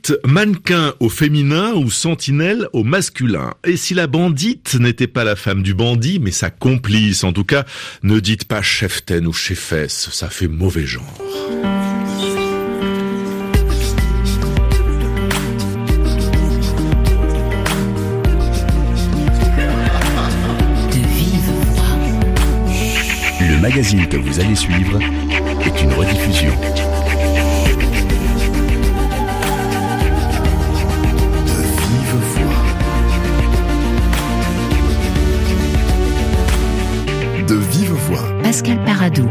Bandite, mannequin au féminin ou sentinelle au masculin. Et si la bandite n'était pas la femme du bandit, mais sa complice, en tout cas, ne dites pas cheftaine ou chefesse, ça fait mauvais genre. Le magazine que vous allez suivre est une rediffusion. De vive voix. Pascal Paradou.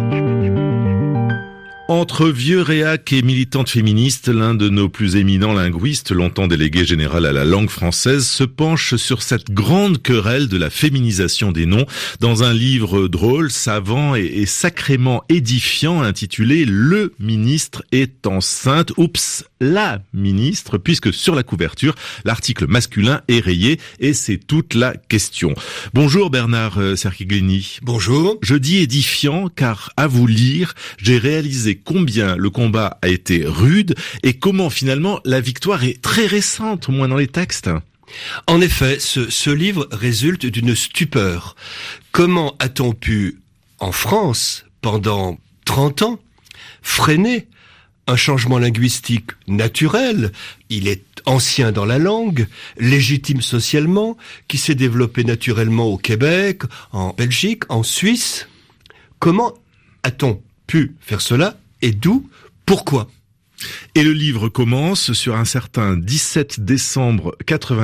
Entre vieux réac et militante féministe, l'un de nos plus éminents linguistes, longtemps délégué général à la langue française, se penche sur cette grande querelle de la féminisation des noms dans un livre drôle, savant et sacrément édifiant intitulé « Le ministre est enceinte ». Oups, la ministre, puisque sur la couverture, l'article masculin est rayé et c'est toute la question. Bonjour Bernard Cerchiglini. Bonjour. Je dis édifiant car à vous lire, j'ai réalisé combien le combat a été rude et comment finalement la victoire est très récente, au moins dans les textes. En effet, ce livre résulte d'une stupeur. Comment a-t-on pu, en France, pendant 30 ans, freiner un changement linguistique naturel? Il est ancien dans la langue, légitime socialement, qui s'est développé naturellement au Québec, en Belgique, en Suisse. Comment a-t-on pu faire cela? Et d'où? Pourquoi? Et le livre commence sur un certain 17 décembre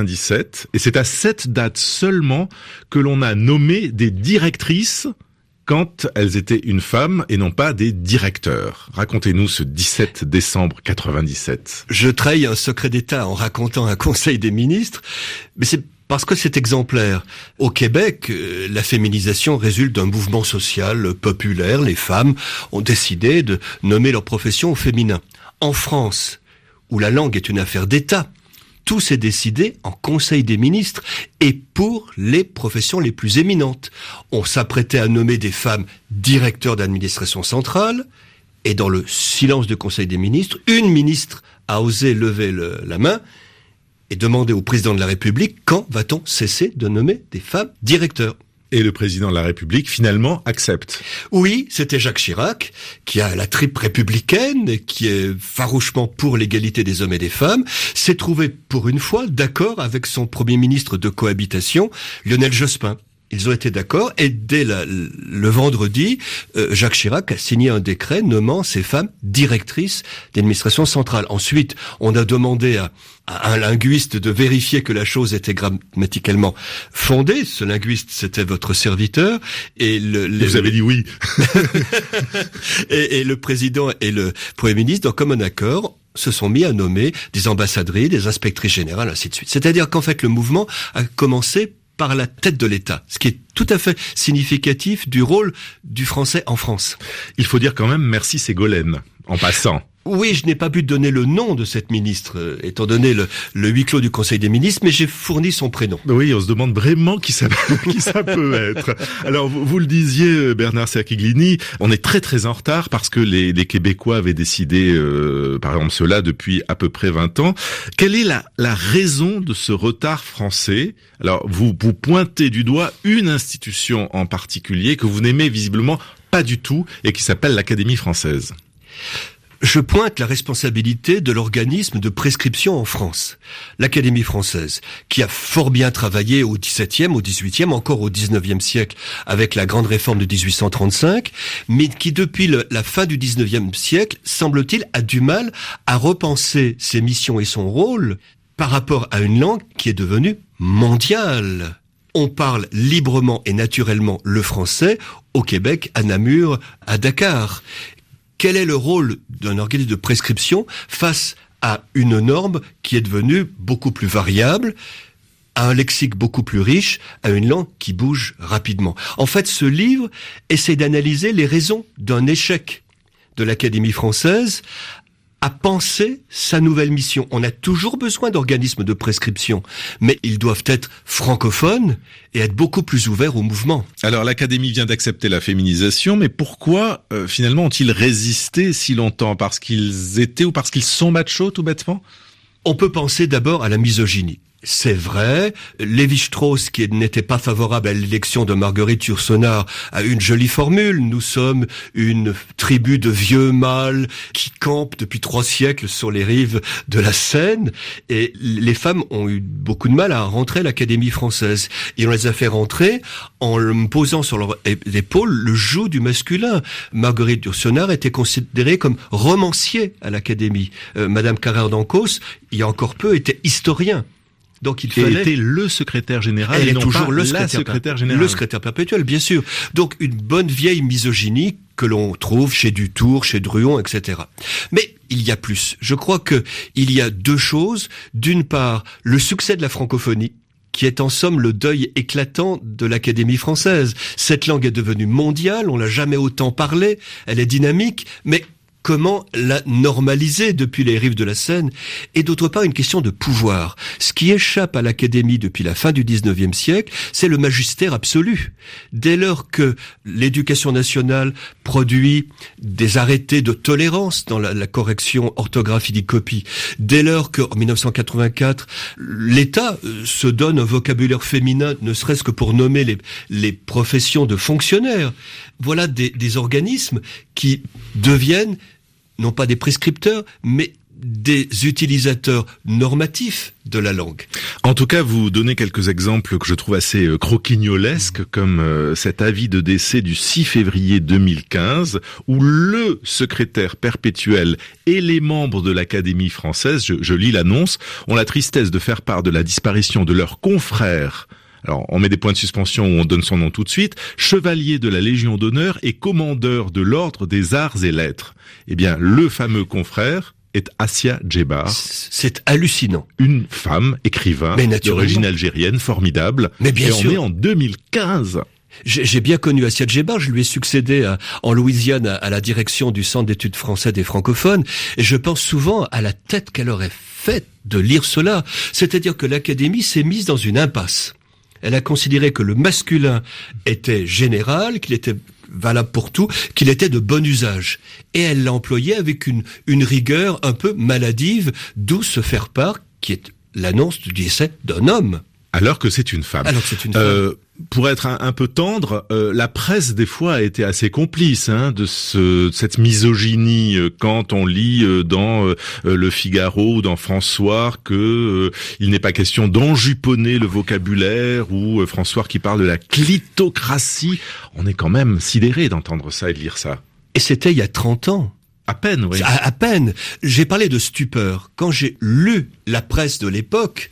97, et c'est à cette date seulement que l'on a nommé des directrices quand elles étaient une femme et non pas des directeurs. Racontez-nous ce 17 décembre 97. Je trahis un secret d'État en racontant un conseil des ministres, mais c'est parce que c'est exemplaire. Au Québec, la féminisation résulte d'un mouvement social populaire. Les femmes ont décidé de nommer leur profession au féminin. En France, où la langue est une affaire d'État, tout s'est décidé en Conseil des ministres et pour les professions les plus éminentes. On s'apprêtait à nommer des femmes directeurs d'administration centrale et dans le silence du Conseil des ministres, une ministre a osé lever la main et demander au président de la République quand va-t-on cesser de nommer des femmes directeurs. Et le président de la République, finalement, accepte. Oui, c'était Jacques Chirac, qui a la tripe républicaine, et qui est farouchement pour l'égalité des hommes et des femmes, s'est trouvé pour une fois d'accord avec son premier ministre de cohabitation, Lionel Jospin. Ils ont été d'accord et dès le vendredi, Jacques Chirac a signé un décret nommant ces femmes directrices d'administration centrale. Ensuite, on a demandé à un linguiste de vérifier que la chose était grammaticalement fondée. Ce linguiste, c'était votre serviteur. Et vous avez dit oui. et le président et le Premier ministre, en commun accord, se sont mis à nommer des ambassadrices, des inspectrices générales, ainsi de suite. C'est-à-dire qu'en fait, le mouvement a commencé par la tête de l'État, ce qui est tout à fait significatif du rôle du français en France. Il faut dire quand même merci Ségolène, en passant. Oui, je n'ai pas pu donner le nom de cette ministre, étant donné le huis clos du Conseil des ministres, mais j'ai fourni son prénom. Oui, on se demande vraiment qui ça peut être. Alors, vous le disiez, Bernard Cerchiglini, on est très très en retard parce que les Québécois avaient décidé, par exemple, cela depuis à peu près 20 ans. Quelle est la raison de ce retard français? Alors, vous pointez du doigt une institution en particulier que vous n'aimez visiblement pas du tout et qui s'appelle l'Académie française. Je pointe la responsabilité de l'organisme de prescription en France, l'Académie française, qui a fort bien travaillé au XVIIe, au XVIIIe, encore au XIXe siècle, avec la grande réforme de 1835, mais qui depuis la fin du XIXe siècle, semble-t-il, a du mal à repenser ses missions et son rôle par rapport à une langue qui est devenue mondiale. On parle librement et naturellement le français au Québec, à Namur, à Dakar. Quel est le rôle d'un organisme de prescription face à une norme qui est devenue beaucoup plus variable, à un lexique beaucoup plus riche, à une langue qui bouge rapidement? En fait, ce livre essaie d'analyser les raisons d'un échec de l'Académie française à penser sa nouvelle mission. On a toujours besoin d'organismes de prescription, mais ils doivent être francophones et être beaucoup plus ouverts au mouvement. Alors l'Académie vient d'accepter la féminisation, mais pourquoi finalement ont-ils résisté si longtemps? Parce qu'ils étaient ou parce qu'ils sont machos tout bêtement? On peut penser d'abord à la misogynie. C'est vrai, Lévi-Strauss, qui n'était pas favorable à l'élection de Marguerite Yourcenar, a une jolie formule. Nous sommes une tribu de vieux mâles qui campent depuis 3 siècles sur les rives de la Seine. Et les femmes ont eu beaucoup de mal à rentrer à l'Académie française. Et on les a fait rentrer en posant sur leur épaule le joug du masculin. Marguerite Yourcenar était considérée comme romancier à l'Académie. Madame Carrère d'Ancos, il y a encore peu, était historien. Donc il fallait... était le secrétaire général. Elle et est non toujours pas le secrétaire général. Le secrétaire perpétuel, bien sûr. Donc une bonne vieille misogynie que l'on trouve chez Dutour, chez Druon, etc. Mais il y a plus. Je crois que il y a 2 choses. D'une part, le succès de la francophonie, qui est en somme le deuil éclatant de l'Académie française. Cette langue est devenue mondiale, on l'a jamais autant parlé, elle est dynamique, mais comment la normaliser depuis les rives de la Seine? Et d'autre part, une question de pouvoir. Ce qui échappe à l'Académie depuis la fin du 19e siècle, c'est le magistère absolu. Dès lors que l'éducation nationale produit des arrêtés de tolérance dans la correction orthographique copie, dès lors qu'en 1984, l'État se donne un vocabulaire féminin, ne serait-ce que pour nommer les professions de fonctionnaires, voilà des organismes qui deviennent non pas des prescripteurs, mais des utilisateurs normatifs de la langue. En tout cas, vous donnez quelques exemples que je trouve assez croquignolesques, comme cet avis de décès du 6 février 2015, où le secrétaire perpétuel et les membres de l'Académie française, je lis l'annonce, ont la tristesse de faire part de la disparition de leurs confrères. Alors, on met des points de suspension où on donne son nom tout de suite. Chevalier de la Légion d'honneur et commandeur de l'ordre des arts et lettres. Eh bien, le fameux confrère est Assia Djebar. C'est hallucinant. Une femme, écrivain, d'origine algérienne, formidable. Mais bien sûr. Et on est en 2015. J'ai bien connu Assia Djebar, je lui ai succédé en Louisiane à la direction du Centre d'études français des francophones, et je pense souvent à la tête qu'elle aurait faite de lire cela. C'est-à-dire que l'Académie s'est mise dans une impasse. Elle a considéré que le masculin était général, qu'il était valable pour tout, qu'il était de bon usage. Et elle l'a employé avec une rigueur un peu maladive, d'où se faire part, qui est l'annonce du décès d'un homme. Alors que c'est une femme. Pour être un peu tendre, la presse des fois a été assez complice de cette misogynie quand on lit dans Le Figaro ou dans François que il n'est pas question d'enjuponner le vocabulaire, ou François qui parle de la clitocratie. On est quand même sidéré d'entendre ça et de lire ça. Et c'était il y a 30 ans. À peine, oui. À peine. J'ai parlé de stupeur. Quand j'ai lu la presse de l'époque,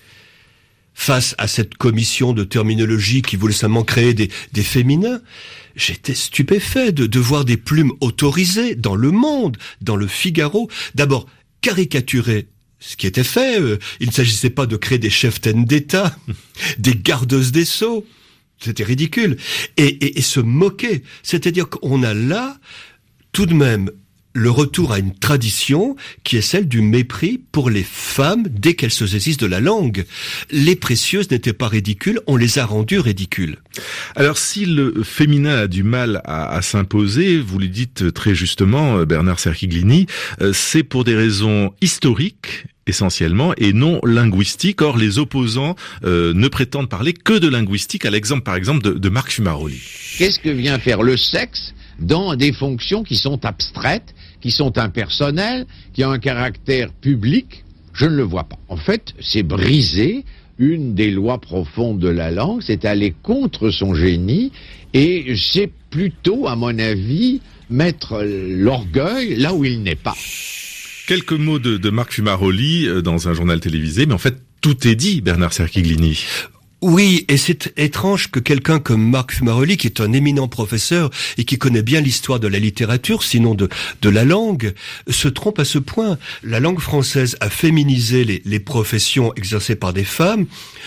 face à cette commission de terminologie qui voulait seulement créer des féminins, j'étais stupéfait de voir des plumes autorisées dans Le Monde, dans Le Figaro. D'abord, caricaturer ce qui était fait. Il ne s'agissait pas de créer des cheftaines d'État, des gardeuses des sceaux. C'était ridicule. Et se moquer. C'est-à-dire qu'on a là, tout de même, le retour à une tradition qui est celle du mépris pour les femmes dès qu'elles se saisissent de la langue. Les précieuses n'étaient pas ridicules, on les a rendues ridicules. Alors si le féminin a du mal à s'imposer, vous le dites très justement, Bernard Cerchiglini, c'est pour des raisons historiques essentiellement et non linguistiques. Or les opposants ne prétendent parler que de linguistique, à l'exemple par exemple de Marc Fumaroli. Qu'est-ce que vient faire le sexe dans des fonctions qui sont abstraites, qui sont impersonnelles, qui ont un caractère public? Je ne le vois pas. En fait, c'est briser une des lois profondes de la langue, c'est aller contre son génie, et c'est plutôt, à mon avis, mettre l'orgueil là où il n'est pas. Quelques mots de Marc Fumaroli dans un journal télévisé, mais en fait, tout est dit, Bernard Cerchiglini. Oui, et c'est étrange que quelqu'un comme Marc Fumaroli, qui est un éminent professeur et qui connaît bien l'histoire de la littérature, sinon de la langue, se trompe à ce point. La langue française a féminisé les professions exercées par des femmes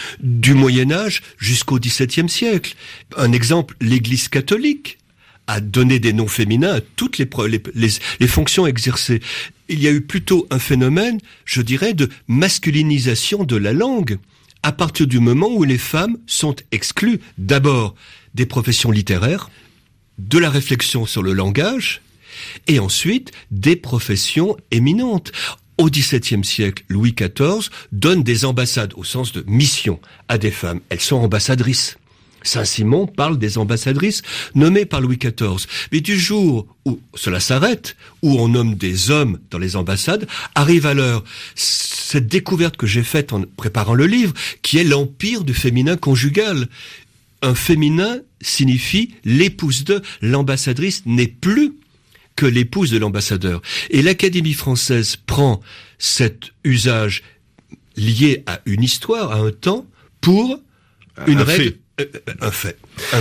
du Moyen-Âge jusqu'au XVIIe siècle. Un exemple, l'Église catholique a donné des noms féminins à toutes les fonctions exercées. Il y a eu plutôt un phénomène, je dirais, de masculinisation de la langue, à partir du moment où les femmes sont exclues d'abord des professions littéraires, de la réflexion sur le langage, et ensuite des professions éminentes. au XVIIe siècle, Louis XIV donne des ambassades au sens de mission à des femmes. Elles sont ambassadrices. Saint-Simon parle des ambassadrices nommées par Louis XIV. Mais du jour où cela s'arrête, où on nomme des hommes dans les ambassades, arrive alors cette découverte que j'ai faite en préparant le livre, qui est l'empire du féminin conjugal. Un féminin signifie l'épouse de, l'ambassadrice n'est plus que l'épouse de l'ambassadeur. Et l'Académie française prend cet usage lié à une histoire, à un temps, pour une règle. Un fait.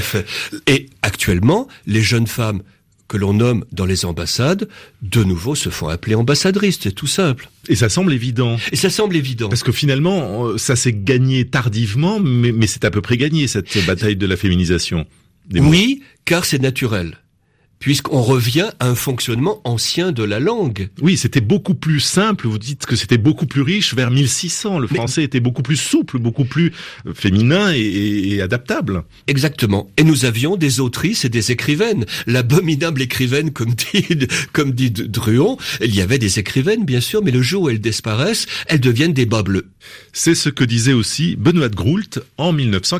Et actuellement, les jeunes femmes que l'on nomme dans les ambassades, de nouveau se font appeler ambassadrices, c'est tout simple. Et ça semble évident. Parce que finalement, ça s'est gagné tardivement, mais c'est à peu près gagné, cette bataille de la féminisation. Oui, car c'est naturel. Puisqu'on revient à un fonctionnement ancien de la langue. Oui, c'était beaucoup plus simple, vous dites que c'était beaucoup plus riche vers 1600. Le français était beaucoup plus souple, beaucoup plus féminin et adaptable. Exactement. Et nous avions des autrices et des écrivaines. L'abominable écrivaine, comme dit Druon, il y avait des écrivaines, bien sûr, mais le jour où elles disparaissent, elles deviennent des bas bleus. C'est ce que disait aussi Benoît de Groult en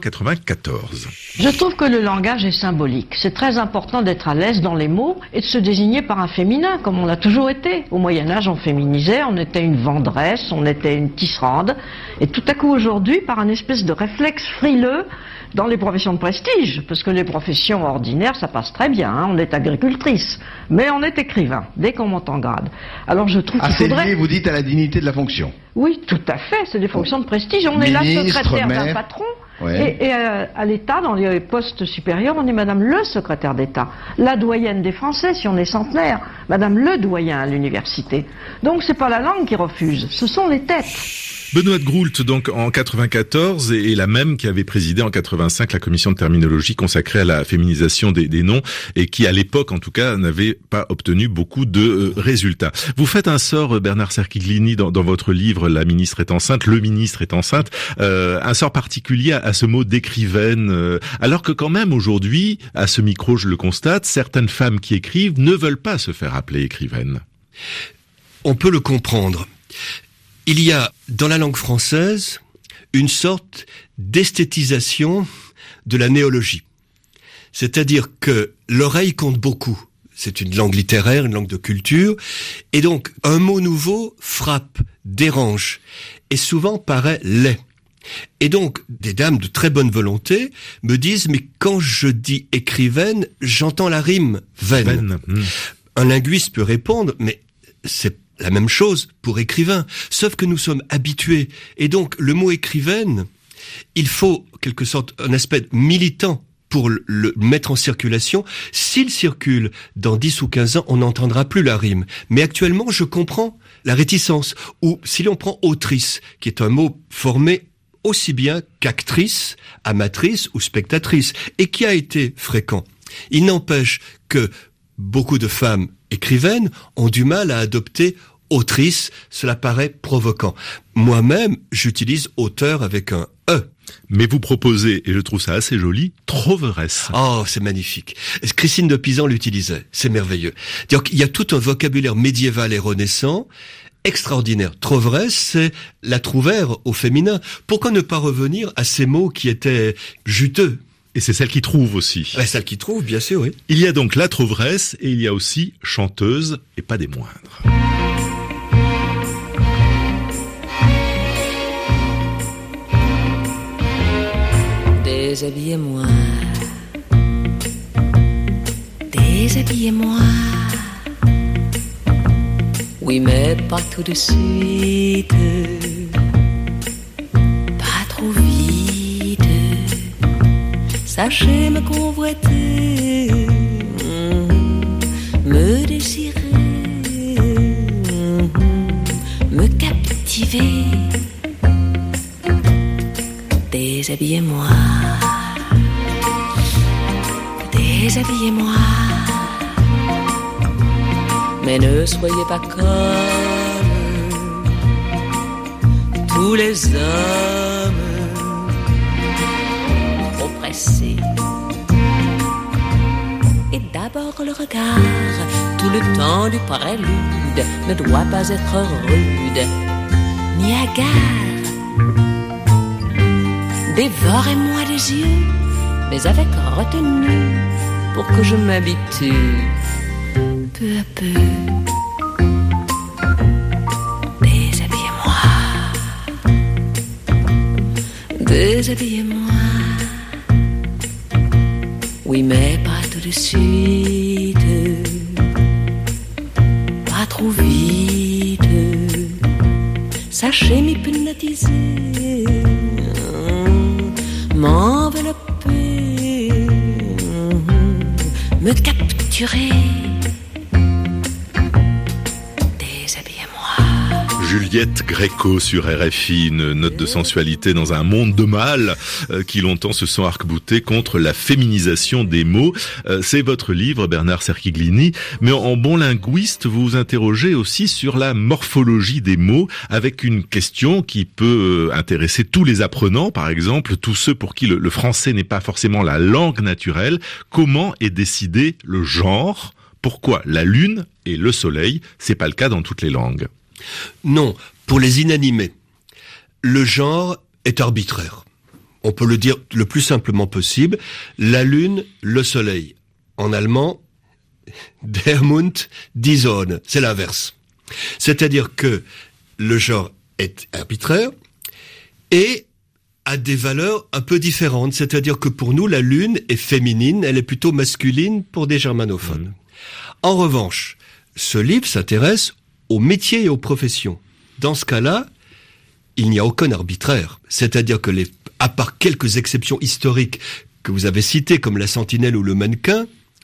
1994. Je trouve que le langage est symbolique. C'est très important d'être à l'aise dans les mots et de se désigner par un féminin, comme on l'a toujours été. Au Moyen-Âge, on féminisait, on était une vendresse, on était une tisserande. Et tout à coup, aujourd'hui, par un espèce de réflexe frileux, dans les professions de prestige, parce que les professions ordinaires, ça passe très bien, hein, on est agricultrice, mais on est écrivain, dès qu'on monte en grade. Alors je trouve qu'il faudrait... C'est lié, vous dites, à la dignité de la fonction. Oui, tout à fait, c'est des fonctions de prestige. On est la secrétaire d'un patron, et à l'État, dans les postes supérieurs, on est Madame le secrétaire d'État. La doyenne des Français, si on est centenaire, Madame le doyen à l'université. Donc c'est pas la langue qui refuse, ce sont les têtes. Benoît de Groult, donc en 94, et la même qui avait présidé en 85 la commission de terminologie consacrée à la féminisation des noms, et qui à l'époque en tout cas n'avait pas obtenu beaucoup de résultats. Vous faites un sort, Bernard Cerchiglini, dans votre livre La ministre est enceinte, le ministre est enceinte, un sort particulier à ce mot d'écrivaine, alors que quand même aujourd'hui, à ce micro je le constate, certaines femmes qui écrivent ne veulent pas se faire appeler écrivaine. On peut le comprendre. Il y a, dans la langue française, une sorte d'esthétisation de la néologie. C'est-à-dire que l'oreille compte beaucoup. C'est une langue littéraire, une langue de culture. Et donc, un mot nouveau frappe, dérange, et souvent paraît laid. Et donc, des dames de très bonne volonté me disent, mais quand je dis écrivaine, j'entends la rime veine. Un linguiste peut répondre, mais c'est la même chose pour écrivain, sauf que nous sommes habitués. Et donc, le mot écrivaine, il faut, quelque sorte, un aspect militant pour le mettre en circulation. S'il circule dans 10 ou 15 ans, on n'entendra plus la rime. Mais actuellement, je comprends la réticence. Ou si l'on prend autrice, qui est un mot formé aussi bien qu'actrice, amatrice ou spectatrice, et qui a été fréquent. Il n'empêche que beaucoup de femmes écrivaines ont du mal à adopter autrice, cela paraît provoquant. Moi-même, j'utilise auteur avec un E. Mais vous proposez, et je trouve ça assez joli, trouveresse. Oh, c'est magnifique. Christine de Pisan l'utilisait, c'est merveilleux. Donc, il y a tout un vocabulaire médiéval et renaissant, extraordinaire. Trouveresse, c'est la trouvère au féminin. Pourquoi ne pas revenir à ces mots qui étaient juteux? Et c'est celle qui trouve aussi. Ouais, celle qui trouve, bien sûr, oui. Il y a donc la trouveresse et il y a aussi chanteuse, et pas des moindres. Déshabillez-moi, déshabillez-moi. Oui, mais pas tout de suite, pas trop vite. Sachez me convoiter, me désirer, me captiver. Déshabillez-moi, déshabillez-moi. Mais ne soyez pas comme tous les hommes, trop pressés. Et d'abord le regard tout le temps du prélude ne doit pas être rude ni hagard. Dévorez-moi les yeux, mais avec retenue, pour que je m'habitue peu à peu. Déshabillez-moi, déshabillez-moi. Oui, mais pas tout de suite, pas trop vite. Sachez m'hypnotiser, m'envelopper, me capturer. Juliette Gréco sur RFI, une note de sensualité dans un monde de mal qui longtemps se sont arc-boutés contre la féminisation des mots. C'est votre livre, Bernard Cerchiglini, mais en bon linguiste, vous vous interrogez aussi sur la morphologie des mots avec une question qui peut intéresser tous les apprenants, par exemple, tous ceux pour qui le français n'est pas forcément la langue naturelle. Comment est décidé le genre ? Pourquoi la lune et le soleil ? C'est pas le cas dans toutes les langues. Non, pour les inanimés, le genre est arbitraire. On peut le dire le plus simplement possible. La lune, le soleil. En allemand, der Mond, die Sonne. C'est l'inverse. C'est-à-dire que le genre est arbitraire et a des valeurs un peu différentes. C'est-à-dire que pour nous, la lune est féminine, elle est plutôt masculine pour des germanophones. En revanche, ce livre s'intéresse aux métiers et aux professions. Dans ce cas-là, il n'y a aucun arbitraire. C'est-à-dire que à part quelques exceptions historiques que vous avez citées, comme la sentinelle ou le mannequin,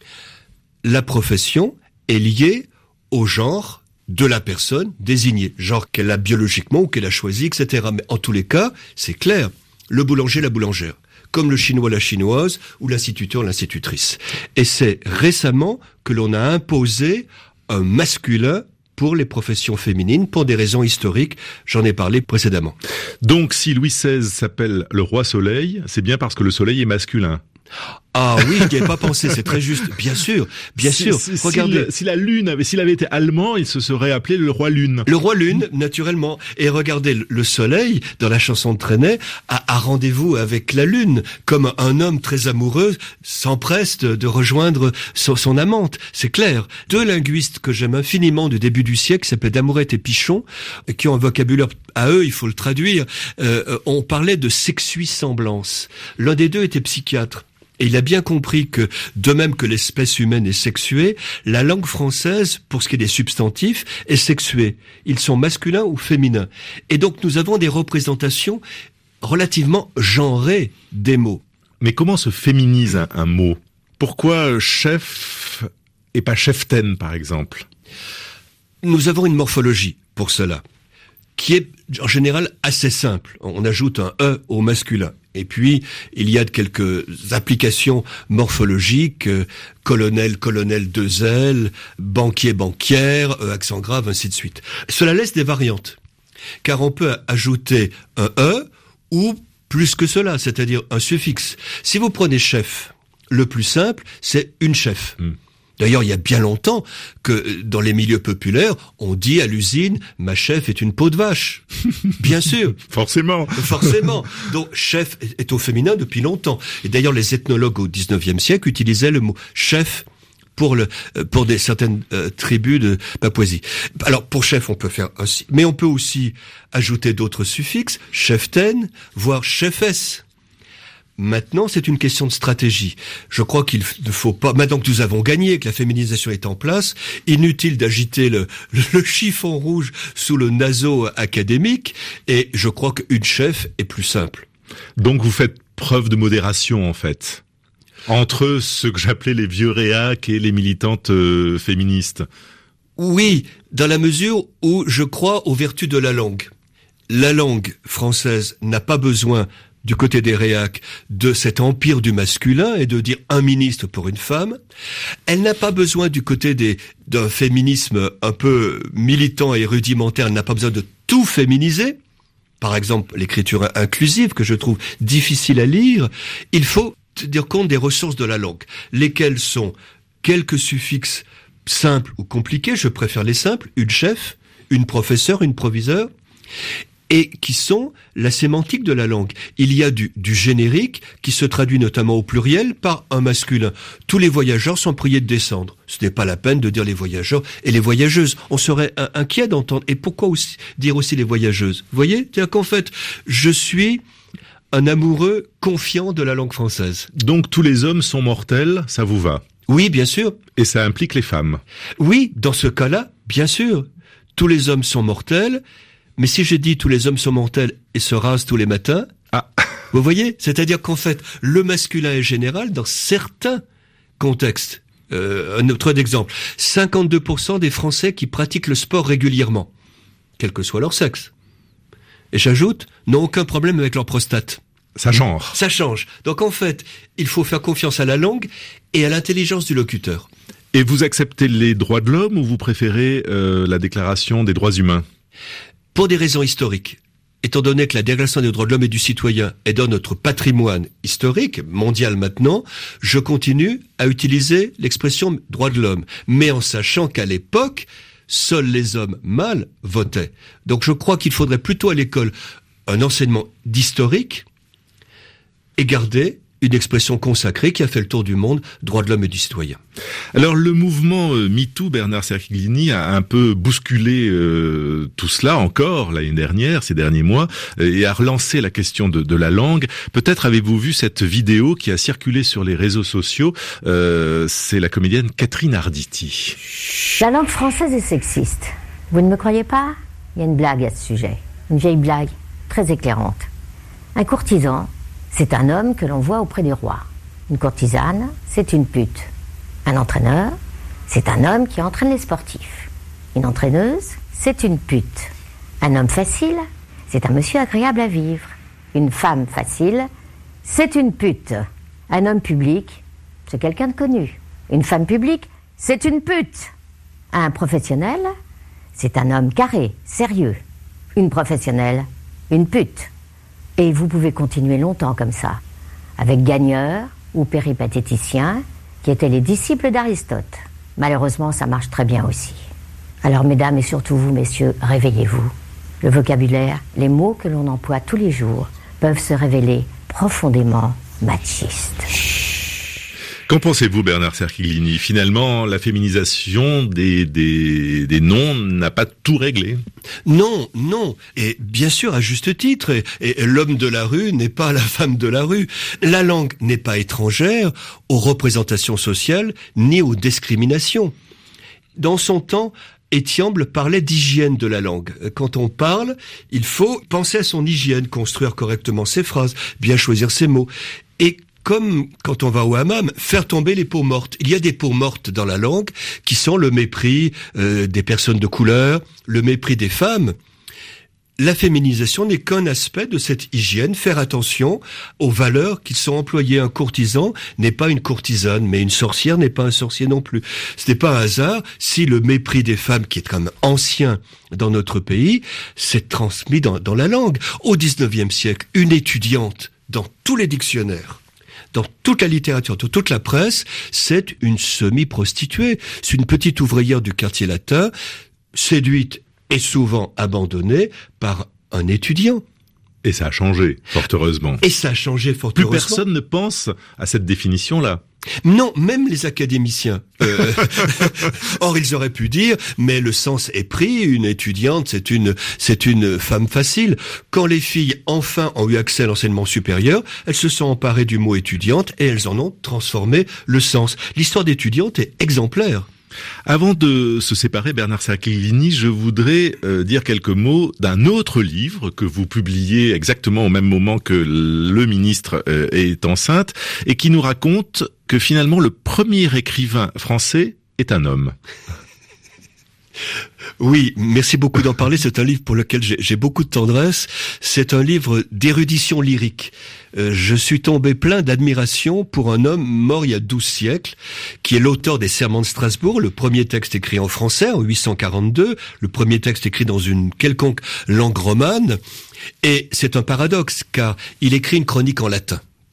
la profession est liée au genre de la personne désignée. Genre qu'elle a biologiquement ou qu'elle a choisi, etc. Mais en tous les cas, c'est clair. Le boulanger, la boulangère. Comme le chinois, la chinoise, ou l'instituteur, l'institutrice. Et c'est récemment que l'on a imposé un masculin pour les professions féminines, pour des raisons historiques, j'en ai parlé précédemment. Donc si Louis XVI s'appelle le roi soleil, c'est bien parce que le soleil est masculin. Ah oui, je n'y avais pas pensé, c'est très juste. Bien sûr, bien sûr. Regardez, s'il avait été allemand, il se serait appelé le roi Lune. Le roi Lune, naturellement. Et regardez, le soleil, dans la chanson de Trenet, a rendez-vous avec la lune, comme un homme très amoureux s'empresse de rejoindre son amante. C'est clair. Deux linguistes que j'aime infiniment du début du siècle, qui s'appellent Damourette et Pichon, qui ont un vocabulaire à eux, il faut le traduire, on parlait de sexuissemblance. L'un des deux était psychiatre. Et il a bien compris que, de même que l'espèce humaine est sexuée, la langue française, pour ce qui est des substantifs, est sexuée. Ils sont masculins ou féminins. Et donc nous avons des représentations relativement genrées des mots. Mais comment se féminise un mot ? Pourquoi chef et pas cheftaine, par exemple ? Nous avons une morphologie pour cela, qui est en général assez simple. On ajoute un « e » au masculin. Et puis, il y a quelques applications morphologiques, colonel, colonel, deux L, banquier, banquière, accent grave, ainsi de suite. Cela laisse des variantes, car on peut ajouter un E ou plus que cela, c'est-à-dire un suffixe. Si vous prenez chef, le plus simple, c'est une chef. D'ailleurs, il y a bien longtemps que dans les milieux populaires, on dit à l'usine « ma chef est une peau de vache ». Bien sûr. Forcément. Forcément. Donc, chef est au féminin depuis longtemps. Et d'ailleurs, les ethnologues au 19e siècle utilisaient le mot chef pour certaines tribus de Papouasie. Alors, pour chef, on peut faire aussi, mais on peut aussi ajouter d'autres suffixes, cheftaine, voire chefesse. Maintenant, c'est une question de stratégie. Je crois qu'il ne faut pas, maintenant que nous avons gagné, que la féminisation est en place, inutile d'agiter le chiffon rouge sous le naseau académique, et je crois qu'une chef est plus simple. Donc vous faites preuve de modération, en fait, entre ce que j'appelais les vieux réacs et les militantes féministes. Oui, dans la mesure où je crois aux vertus de la langue. La langue française n'a pas besoin du côté des réacs, de cet empire du masculin et de dire un ministre pour une femme. Elle n'a pas besoin du côté d'un féminisme un peu militant et rudimentaire, elle n'a pas besoin de tout féminiser. Par exemple, l'écriture inclusive, que je trouve difficile à lire. Il faut tenir compte des ressources de la langue, lesquelles sont quelques suffixes simples ou compliquées, je préfère les simples, une chef, une professeure, une proviseure, et qui sont la sémantique de la langue. Il y a du générique qui se traduit notamment au pluriel par un masculin. Tous les voyageurs sont priés de descendre. Ce n'est pas la peine de dire les voyageurs et les voyageuses. On serait inquiet d'entendre. Et pourquoi aussi dire aussi les voyageuses? Vous voyez? C'est-à-dire qu'en fait, je suis un amoureux confiant de la langue française. Donc tous les hommes sont mortels, ça vous va? Oui, bien sûr. Et ça implique les femmes? Oui, dans ce cas-là, bien sûr. Tous les hommes sont mortels. Mais si je dis tous les hommes sont mortels et se rasent tous les matins, vous voyez, c'est-à-dire qu'en fait, le masculin est général dans certains contextes. Un autre exemple, 52% des Français qui pratiquent le sport régulièrement, quel que soit leur sexe. Et j'ajoute, n'ont aucun problème avec leur prostate. Ça change. Ça change. Donc en fait, il faut faire confiance à la langue et à l'intelligence du locuteur. Et vous acceptez les droits de l'homme ou vous préférez la déclaration des droits humains? Pour des raisons historiques, étant donné que la Déclaration des droits de l'homme et du citoyen est dans notre patrimoine historique, mondial maintenant, je continue à utiliser l'expression droits de l'homme, mais en sachant qu'à l'époque, seuls les hommes mâles votaient. Donc je crois qu'il faudrait plutôt à l'école un enseignement d'historique et garder une expression consacrée qui a fait le tour du monde, droits de l'homme et du citoyen. Alors le mouvement MeToo, Bernard Cerchiglini, a un peu bousculé tout cela encore l'année dernière, ces derniers mois, et a relancé la question de la langue. Peut-être avez-vous vu cette vidéo qui a circulé sur les réseaux sociaux, c'est la comédienne Catherine Arditi. La langue française est sexiste. Vous ne me croyez pas? Il y a une blague à ce sujet, une vieille blague très éclairante. Un courtisan, c'est un homme que l'on voit auprès des rois. Une courtisane, c'est une pute. Un entraîneur, c'est un homme qui entraîne les sportifs. Une entraîneuse, c'est une pute. Un homme facile, c'est un monsieur agréable à vivre. Une femme facile, c'est une pute. Un homme public, c'est quelqu'un de connu. Une femme publique, c'est une pute. Un professionnel, c'est un homme carré, sérieux. Une professionnelle, une pute. Et vous pouvez continuer longtemps comme ça, avec gagneurs ou péripatéticiens, qui étaient les disciples d'Aristote. Malheureusement, ça marche très bien aussi. Alors mesdames et surtout vous, messieurs, réveillez-vous. Le vocabulaire, les mots que l'on emploie tous les jours, peuvent se révéler profondément machistes. Qu'en pensez-vous, Bernard Cerchiglini? Finalement, la féminisation des noms n'a pas tout réglé. Non. Et bien sûr, à juste titre. Et l'homme de la rue n'est pas la femme de la rue. La langue n'est pas étrangère aux représentations sociales ni aux discriminations. Dans son temps, Etiamble parlait d'hygiène de la langue. Quand on parle, il faut penser à son hygiène, construire correctement ses phrases, bien choisir ses mots. Et comme quand on va au hammam, faire tomber les peaux mortes. Il y a des peaux mortes dans la langue qui sont le mépris des personnes de couleur, le mépris des femmes. La féminisation n'est qu'un aspect de cette hygiène, faire attention aux valeurs qui sont employées. Un courtisan n'est pas une courtisane, mais une sorcière n'est pas un sorcier non plus. Ce n'est pas un hasard si le mépris des femmes, qui est quand même ancien dans notre pays, s'est transmis dans la langue. Au XIXe siècle, une étudiante, dans tous les dictionnaires, dans toute la littérature, dans toute la presse, c'est une semi-prostituée. C'est une petite ouvrière du quartier latin, séduite et souvent abandonnée par un étudiant. Et ça a changé, fort heureusement. Et ça a changé, fort Plus heureusement. Personne ne pense à cette définition-là. Non, même les académiciens. Or, ils auraient pu dire, mais le sens est pris, une étudiante, c'est une femme facile. Quand les filles, enfin, ont eu accès à l'enseignement supérieur, elles se sont emparées du mot étudiante et elles en ont transformé le sens. L'histoire d'étudiante est exemplaire. Avant de se séparer, Bernard Cerchiglini, je voudrais dire quelques mots d'un autre livre que vous publiez exactement au même moment que le ministre est enceinte et qui nous raconte que finalement le premier écrivain français est un homme. Oui, merci beaucoup d'en parler. C'est un livre pour lequel j'ai beaucoup de tendresse. C'est un livre d'érudition lyrique. Je suis tombé plein d'admiration pour un homme mort il y a 12 siècles, qui est l'auteur des Serments de Strasbourg, le premier texte écrit en français, en 842, le premier texte écrit dans une quelconque langue romane. Et c'est un paradoxe, car il écrit une chronique en latin.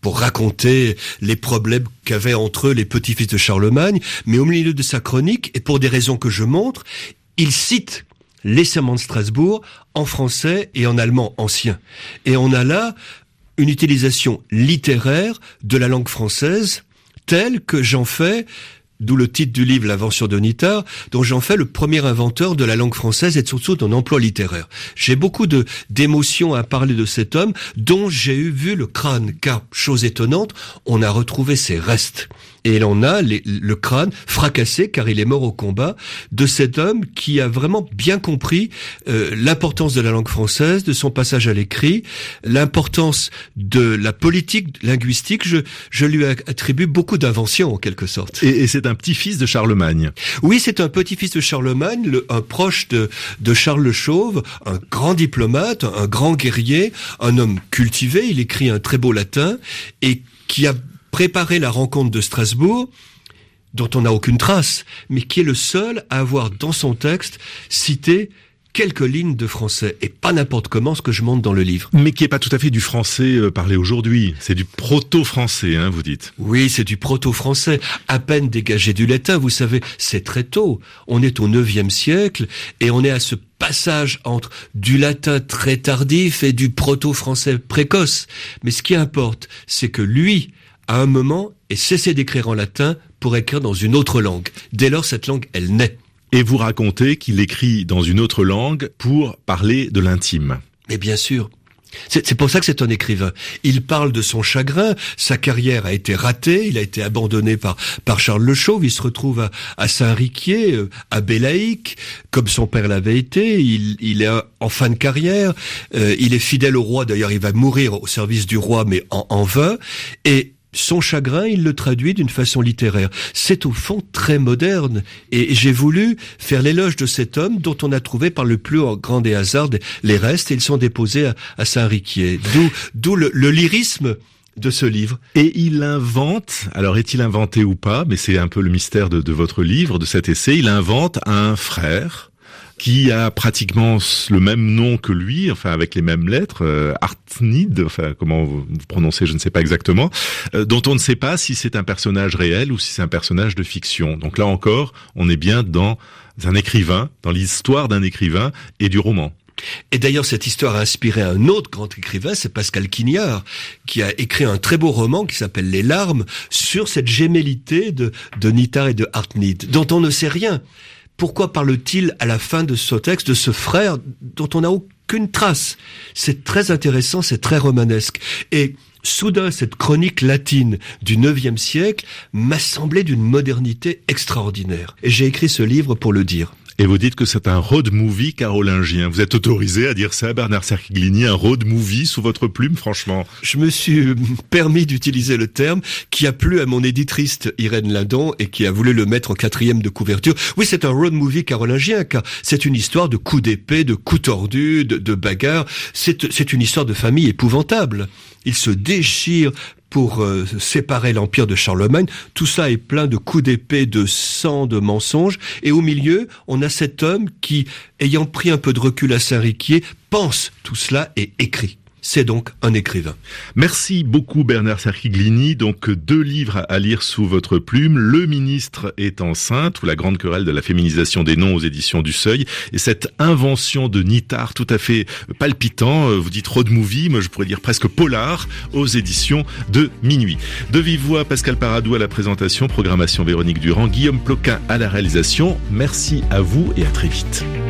pour raconter les problèmes qu'avaient entre eux les petits-fils de Charlemagne, mais au milieu de sa chronique, et pour des raisons que je montre, il cite les sermons de Strasbourg en français et en allemand ancien. Et on a là une utilisation littéraire de la langue française telle que j'en fais, d'où le titre du livre, L'invention de Nittard, dont j'en fais le premier inventeur de la langue française et surtout d'un emploi littéraire. J'ai beaucoup d'émotions à parler de cet homme dont j'ai vu le crâne, car, chose étonnante, on a retrouvé ses restes. Et on a le crâne fracassé, car il est mort au combat, de cet homme qui a vraiment bien compris l'importance de la langue française, de son passage à l'écrit, l'importance de la politique linguistique. Je lui attribue beaucoup d'inventions, en quelque sorte. Et c'est un petit-fils de Charlemagne. Oui, c'est un petit-fils de Charlemagne, un proche de Charles le Chauve, un grand diplomate, un grand guerrier, un homme cultivé, il écrit un très beau latin, et qui a préparé la rencontre de Strasbourg, dont on n'a aucune trace, mais qui est le seul à avoir dans son texte cité quelques lignes de français, et pas n'importe comment, ce que je montre dans le livre. Mais qui est pas tout à fait du français parlé aujourd'hui, c'est du proto-français, hein, vous dites. Oui, c'est du proto-français, à peine dégagé du latin, vous savez, c'est très tôt. On est au 9e siècle, et on est à ce passage entre du latin très tardif et du proto-français précoce. Mais ce qui importe, c'est que lui, à un moment, ait cessé d'écrire en latin pour écrire dans une autre langue. Dès lors, cette langue, elle naît. Et vous racontez qu'il écrit dans une autre langue pour parler de l'intime. Mais bien sûr. C'est pour ça que c'est un écrivain. Il parle de son chagrin, sa carrière a été ratée, il a été abandonné par Charles le Chauve, il se retrouve à Saint-Riquier, à Bélaïque, comme son père l'avait été, il est en fin de carrière, il est fidèle au roi, d'ailleurs il va mourir au service du roi, mais en vain, et son chagrin, il le traduit d'une façon littéraire. C'est au fond très moderne. Et j'ai voulu faire l'éloge de cet homme dont on a trouvé par le plus grand des hasards les restes, et ils sont déposés à Saint-Riquier. D'où le lyrisme de ce livre. Et il invente, alors est-il inventé ou pas, mais c'est un peu le mystère de votre livre, de cet essai, il invente un frère qui a pratiquement le même nom que lui, enfin avec les mêmes lettres, Artnid, enfin comment vous prononcez, je ne sais pas exactement, dont on ne sait pas si c'est un personnage réel ou si c'est un personnage de fiction. Donc là encore, on est bien dans un écrivain, dans l'histoire d'un écrivain et du roman. Et d'ailleurs, cette histoire a inspiré un autre grand écrivain, c'est Pascal Quignard, qui a écrit un très beau roman qui s'appelle Les Larmes, sur cette gémellité de Nittard et de Artnid, dont on ne sait rien. Pourquoi parle-t-il à la fin de ce texte de ce frère dont on n'a aucune trace? C'est très intéressant, c'est très romanesque. Et soudain, cette chronique latine du 9e siècle m'a semblé d'une modernité extraordinaire. Et j'ai écrit ce livre pour le dire. Et vous dites que c'est un road movie carolingien. Vous êtes autorisé à dire ça, Bernard Cerchiglini, un road movie sous votre plume, franchement? Je me suis permis d'utiliser le terme qui a plu à mon éditrice Irène Lindon et qui a voulu le mettre en 4e de couverture. Oui, c'est un road movie carolingien, car c'est une histoire de coups d'épée, de coups tordus, de bagarres. C'est une histoire de famille épouvantable. Il se déchire pour séparer l'empire de Charlemagne. Tout ça est plein de coups d'épée, de sang, de mensonges. Et au milieu, on a cet homme qui, ayant pris un peu de recul à Saint-Riquier, pense tout cela et écrit. C'est donc un écrivain. Merci beaucoup Bernard Cerchiglini. Donc 2 livres à lire sous votre plume. Le ministre est enceinte, ou la grande querelle de la féminisation des noms aux éditions du Seuil. Et cette invention de Nittard tout à fait palpitant, vous dites road movie, moi je pourrais dire presque polar, aux éditions de Minuit. De vive voix, Pascal Paradou à la présentation, programmation Véronique Durand, Guillaume Ploquin à la réalisation. Merci à vous et à très vite.